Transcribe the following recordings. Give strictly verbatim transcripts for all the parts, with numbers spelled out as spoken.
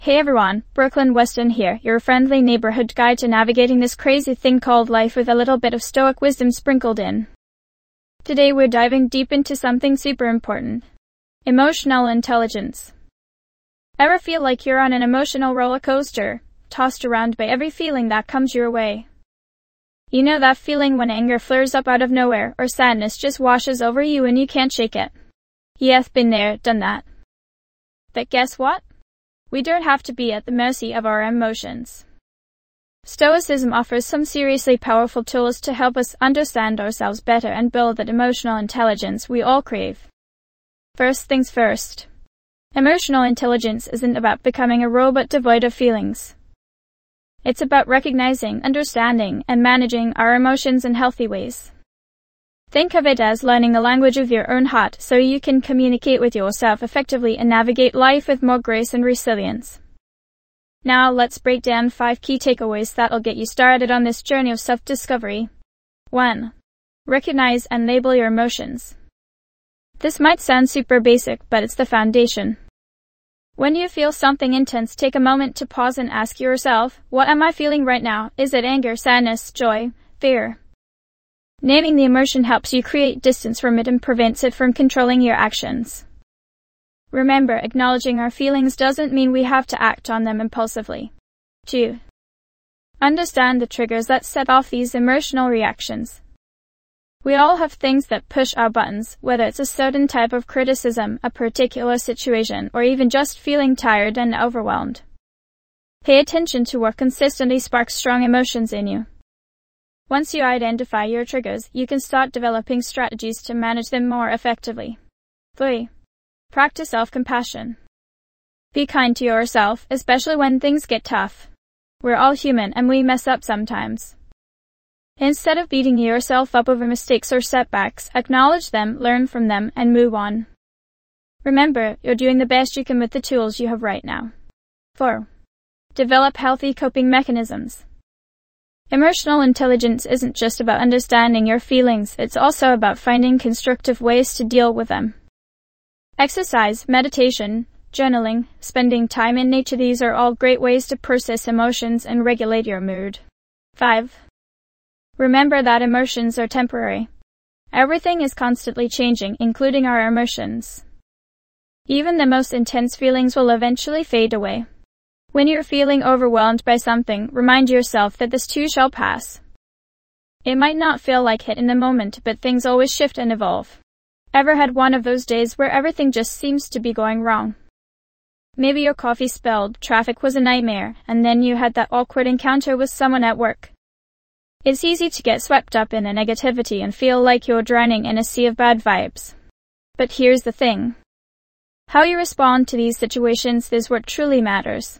Hey everyone, Brooklyn Weston here, your friendly neighborhood guide to navigating this crazy thing called life with a little bit of stoic wisdom sprinkled in. Today we're diving deep into something super important. Emotional intelligence. Ever feel like you're on an emotional roller coaster, tossed around by every feeling that comes your way? You know that feeling when anger flares up out of nowhere or sadness just washes over you and you can't shake it? Yeah, been there, done that. But guess what? We don't have to be at the mercy of our emotions. Stoicism offers some seriously powerful tools to help us understand ourselves better and build that emotional intelligence we all crave. First things first. Emotional intelligence isn't about becoming a robot devoid of feelings. It's about recognizing, understanding, and managing our emotions in healthy ways. Think of it as learning the language of your own heart so you can communicate with yourself effectively and navigate life with more grace and resilience. Now let's break down five key takeaways that'll get you started on this journey of self-discovery. one. Recognize and label your emotions. This might sound super basic, but it's the foundation. When you feel something intense, take a moment to pause and ask yourself, what am I feeling right now? Is it anger, sadness, joy, fear? Naming the emotion helps you create distance from it and prevents it from controlling your actions. Remember, acknowledging our feelings doesn't mean we have to act on them impulsively. two. Understand the triggers that set off these emotional reactions. We all have things that push our buttons, whether it's a certain type of criticism, a particular situation, or even just feeling tired and overwhelmed. Pay attention to what consistently sparks strong emotions in you. Once you identify your triggers, you can start developing strategies to manage them more effectively. three. Practice self-compassion. Be kind to yourself, especially when things get tough. We're all human and we mess up sometimes. Instead of beating yourself up over mistakes or setbacks, acknowledge them, learn from them, and move on. Remember, you're doing the best you can with the tools you have right now. four. Develop healthy coping mechanisms. Emotional intelligence isn't just about understanding your feelings, it's also about finding constructive ways to deal with them. Exercise, meditation, journaling, spending time in nature, these are all great ways to process emotions and regulate your mood. five. Remember that emotions are temporary. Everything is constantly changing, including our emotions. Even the most intense feelings will eventually fade away. When you're feeling overwhelmed by something, remind yourself that this too shall pass. It might not feel like it in the moment, but things always shift and evolve. Ever had one of those days where everything just seems to be going wrong? Maybe your coffee spilled, traffic was a nightmare, and then you had that awkward encounter with someone at work. It's easy to get swept up in the negativity and feel like you're drowning in a sea of bad vibes. But here's the thing. How you respond to these situations is what truly matters.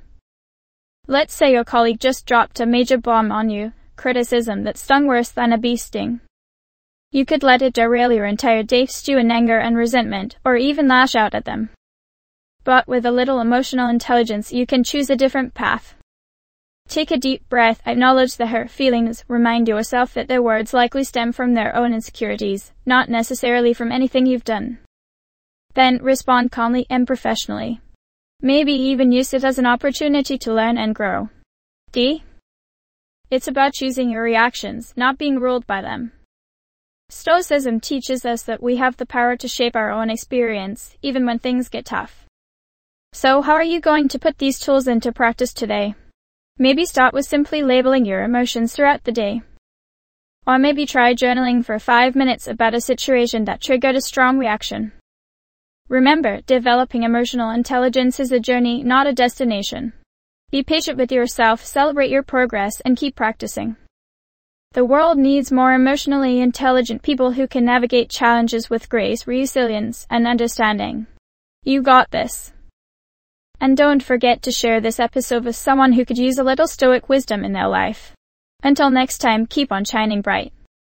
Let's say your colleague just dropped a major bomb on you, criticism that stung worse than a bee sting. You could let it derail your entire day, stew in anger and resentment, or even lash out at them. But with a little emotional intelligence, you can choose a different path. Take a deep breath, acknowledge the hurt feelings, remind yourself that their words likely stem from their own insecurities, not necessarily from anything you've done. Then respond calmly and professionally. Maybe even use it as an opportunity to learn and grow. D. It's about choosing your reactions, not being ruled by them. Stoicism teaches us that we have the power to shape our own experience, even when things get tough. So how are you going to put these tools into practice today? Maybe start with simply labeling your emotions throughout the day. Or maybe try journaling for five minutes about a situation that triggered a strong reaction. Remember, developing emotional intelligence is a journey, not a destination. Be patient with yourself, celebrate your progress, and keep practicing. The world needs more emotionally intelligent people who can navigate challenges with grace, resilience, and understanding. You got this. And don't forget to share this episode with someone who could use a little stoic wisdom in their life. Until next time, keep on shining bright.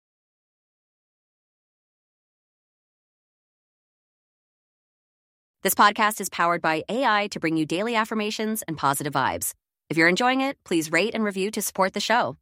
This podcast is powered by A I to bring you daily affirmations and positive vibes. If you're enjoying it, please rate and review to support the show.